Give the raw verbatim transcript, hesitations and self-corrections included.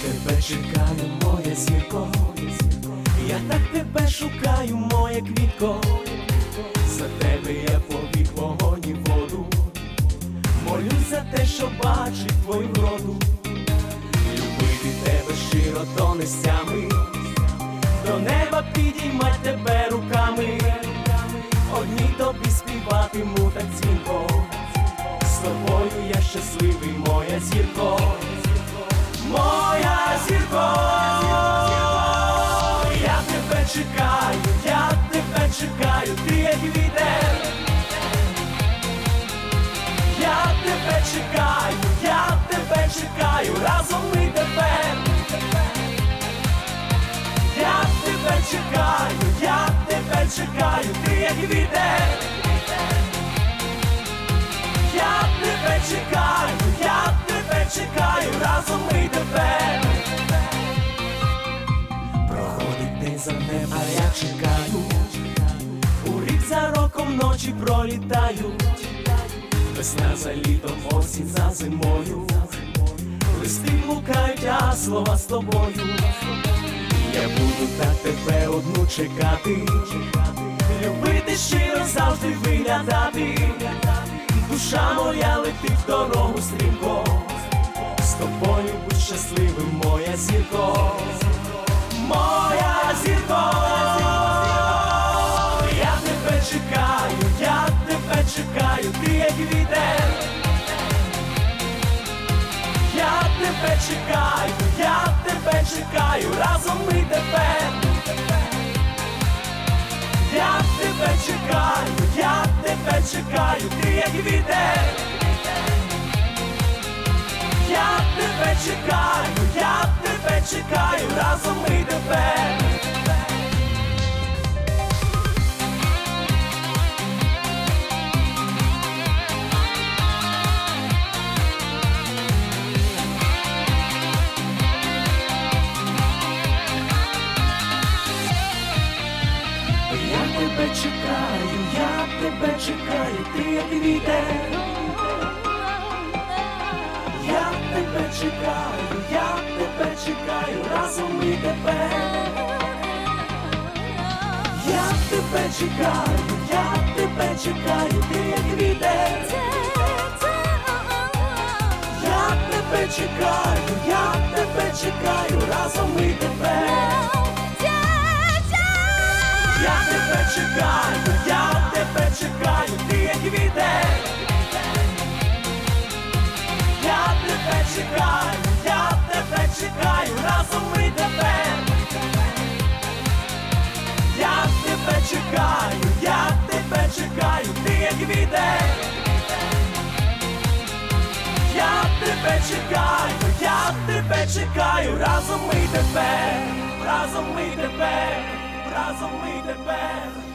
тебе чекаю, моя зірко, я так тебе шукаю, моя квітко. За тебе я повік вогонь і воду, молюсь за те, що бачить твою вроду. Любити тебе щиро до нестями, до неба підіймать тебе руками. Одній тобі співатиму так дзвінко, з тобою я щасливий, моя зірко. Моя зірко, я тебе чекаю, я тебе чекаю, ти як вітер. Я тебе чекаю, я тебе чекаю, разом ми тепер. Я тебе чекаю, я тебе чекаю, ти як вітер. Я тебе чекаю, я тебе чекаю, разом ми тепер. Проходить день за днем, а я чекаю. У рік за роком ночі пролітають. Весна за літом, осінь за зимою. Листи блукають, а слова з тобою. Я буду так тебе одну чекати, любити щиро, завжди виглядати. Душа моя летить в дорогу стрімко, з тобою будь щасливим, моя зірко. Моя зірко, я тебе чекаю, я тебе чекаю, ти як вітер. Я тебе чекаю, я тебе чекаю, разом ми тепер. Я тебе чекаю, я тебе чекаю, ти як вітер. Я тебе чекаю, я тебе чекаю, разом ми тепер. Я тебе чекаю, я тебе чекаю, ти як вітер. Я тебе чекаю, я тебе чекаю, разом ми тепер. Я тебе чекаю, я тебе чекаю, ти як вітер. Я тебе чекаю, я тебе чекаю, разом ми тепер. Я тебе чекаю, я тебе чекаю, ти як вітер. Я тебе чекаю, я тебе чекаю, разом ми тепер. Я тебе чекаю, я тебе чекаю, ти як вітер. Я тебе чекаю, я тебе чекаю, разом ми тепер, разом ми тепер, разом ми тепер.